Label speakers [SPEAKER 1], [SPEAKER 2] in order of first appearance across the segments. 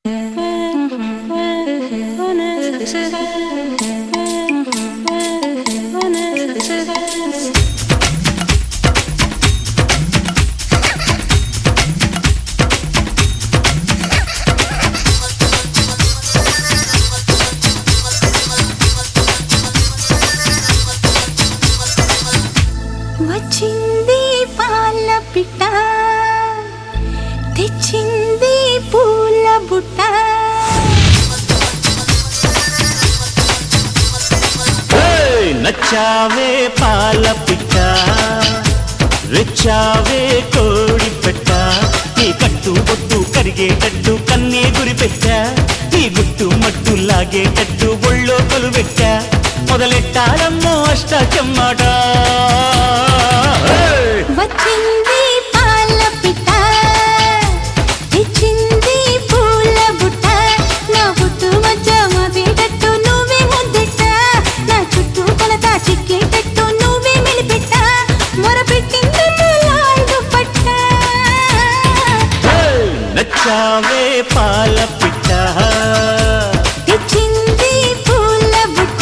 [SPEAKER 1] వచ్చింది పాల పిట్ట తెచ్చింది పూల బుట్ట
[SPEAKER 2] నచ్చావే పాల పిట్ట రెచ్చావే కోడి పెట్ట నీ కట్టు బొట్టు కరిగేటట్టు కన్నే గురి పెట్టా నీ గుట్టు మట్టు లాగేటట్టు ఒళ్ళో కొలువెట్ట మొదలెట్టాలమ్మో అష్టాచెమ్మాట
[SPEAKER 1] వచ్చింది పాల పిట్ట తెచ్చింది పూల బుట్ట నా బుట్టు మధ్య మదేటట్టు నువ్వే ముద్దెట్ట నా చుట్టూ కొలత చిక్కేటట్టు నువ్వే మెలిపెట్ట మొరపెట్టింది లాడు పట్ట
[SPEAKER 2] నచ్చావే పాల పిట్ట
[SPEAKER 1] తెచ్చింది పూల బుట్ట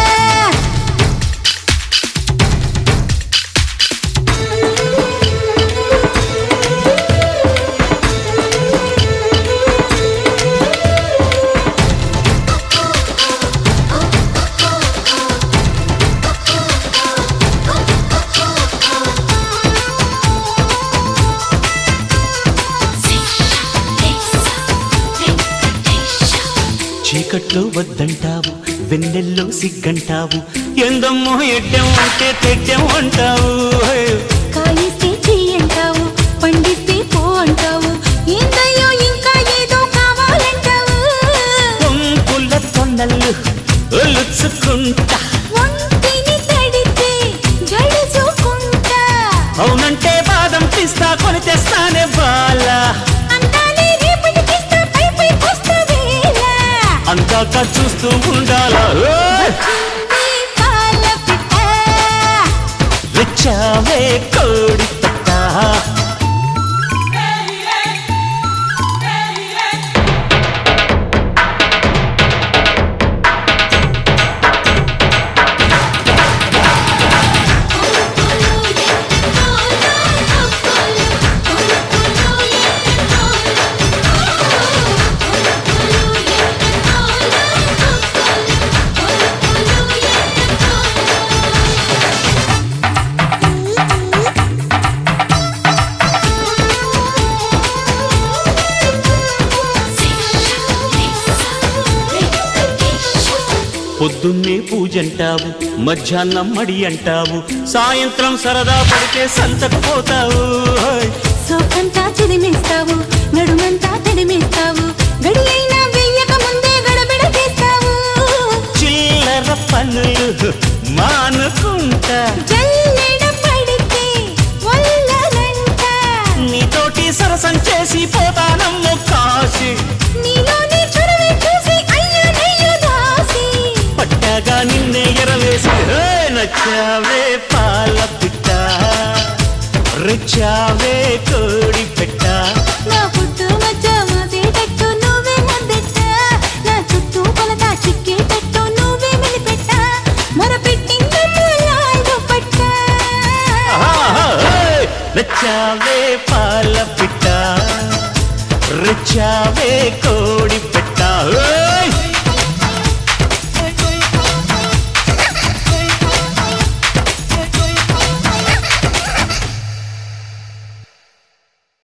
[SPEAKER 2] చీకట్లో వద్దంటావు వెన్నెల్లో సిగ్గంటావు ఎందమ్మో ఎడ్డం అంటే తెడ్డం అంటావు
[SPEAKER 1] కాయిస్తే చెయ్యంటావు పండిస్తే పో అంటావు ఏందయ్యో ఇంకా ఏదో కావాలంటావు
[SPEAKER 2] పొంపుల తొన్నలు ఒలుచుకుంటా
[SPEAKER 1] ఒంటిని తడితే జడుచుకుంటా
[SPEAKER 2] అవునంటే బాదం పిస్తా కొని తెస్తానే బాల
[SPEAKER 1] అందాలే రేపటికిస్తా పై పై వస్తా వేళ
[SPEAKER 2] అందాక చూస్తూ ఉండాలా
[SPEAKER 1] వచ్చింది పాల పిట్ట
[SPEAKER 2] రెచ్చావే కోడి పెట్ట పొద్దున్నే పూజంటావు మధ్యాహ్నం మడి అంటావు సాయంత్రం సరదా పడితే సంతకు పోతావు
[SPEAKER 1] సోకంతా చిదిమేస్తావు నడుమంతా తడిమేస్తావు గడి అయినా వెయ్యక ముందే గడబిడ చేస్తావు
[SPEAKER 2] చిల్లర పనులు మానుకుంటా
[SPEAKER 1] జల్లెడ పడితే వల్లనంట
[SPEAKER 2] నీతోటి సరసం చేసి పోతానమ్మో కాశీ
[SPEAKER 1] నీలోని చొరవే చూసి అయ్యో నయ్యో దాసి
[SPEAKER 2] పట్టాగా నిన్నే ఎరవేసి నచ్చావే పాల పిట్ట రెచ్చావే కోడి పెట్ట
[SPEAKER 1] నా పుట్టు మధ్య మదేటట్టు నువ్వే ముద్దెట్ట నా చుట్టూ కొలత చిక్కేటట్టు నువ్వే మెలిపెట్ట మొరపెట్టిందమ్మ లాడు పట్ట
[SPEAKER 2] నచ్చావే పాల పిట్ట రెచ్చావే కోడి